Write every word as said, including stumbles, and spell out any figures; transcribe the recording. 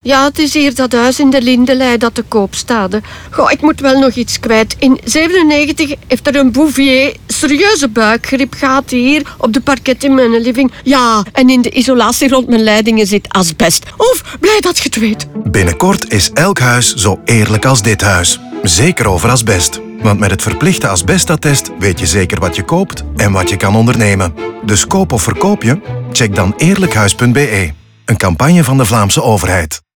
Ja, het is hier dat huis in de Lindelei dat te koop staat. hè. Goh, ik moet wel nog iets kwijt. In zevenennegentig heeft er een Bouvier serieuze buikgriep gehad hier op de parket in mijn living. Ja, en in de isolatie rond mijn leidingen zit asbest. Oef, blij dat je het weet. Binnenkort is elk huis zo eerlijk als dit huis. Zeker over asbest. Want met het verplichte asbestattest weet je zeker wat je koopt en wat je kan ondernemen. Dus koop of verkoop je? Check dan eerlijkhuis punt be. Een campagne van de Vlaamse overheid.